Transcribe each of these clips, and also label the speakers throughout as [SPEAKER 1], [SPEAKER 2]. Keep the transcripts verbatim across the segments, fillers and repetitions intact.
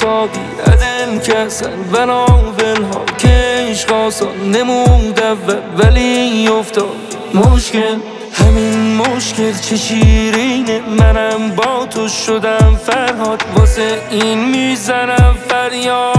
[SPEAKER 1] ساقی عدم کسن بناول ها که عشق آسان نمود اول ولی افتاد مشکل. همین مشکل چه شیرینه، منم با تو شدم فرهاد، واسه این میزنم فریاد.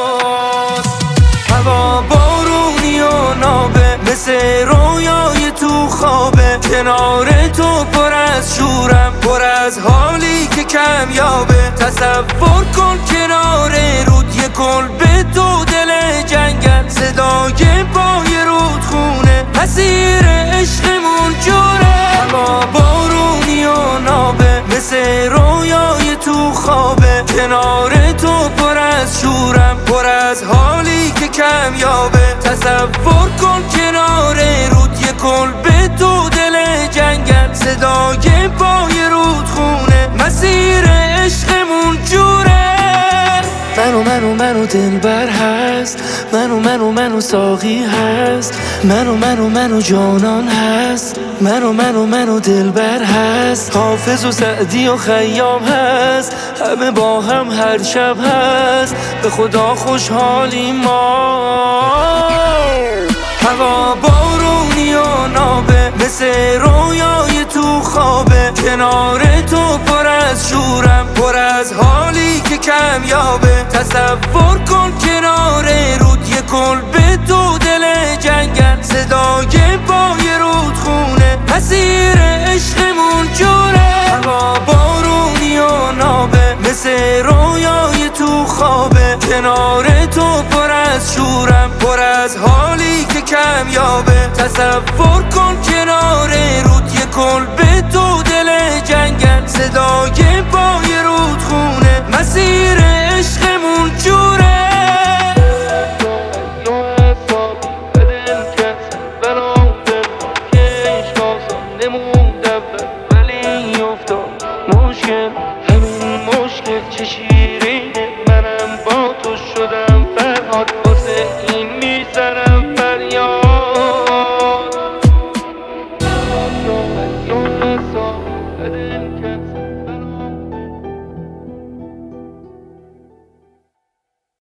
[SPEAKER 1] هوا بارونی و نابه مثل رویای تو خوابه، کنار تو پر از شورم، پر از حالی که کم یابه. تصور کن کنار رود یه کلبه تو دل جنگل، صدای پای رودخونه مسیر عشقمون جوره. هوا بارونی و نابه مثل رویای تو خوابه، کنار تو پر از شورم، پر از حالی که کم یابه. تصور کن کنار رود یه کلبه تو دل جنگل، صدای پای رودخونه مسیر عشقمون جوره. منو منو منو دلبر هست، منو منو منو ساقی هست، منو منو منو جانان هست، منو منو منو دلبر هست، حافظ و سعدی و خیام هست، همه با هم هر شب هست، به خدا خوشحالی ما. هوا بارونی و نابه مثل رویای تو خوابه، کنار تو پر از شورم، پر از حالی که کم یابه. تصور کن کنار رود یه کلبه تو دل جنگل، صدای پای رودخونه مسیر عشقمون جوره. هوا بارونی و نابه مثل رویای تو خوابه، کنار تو پر از شورم، پر از حالی که کم یابه. تصور کن کنار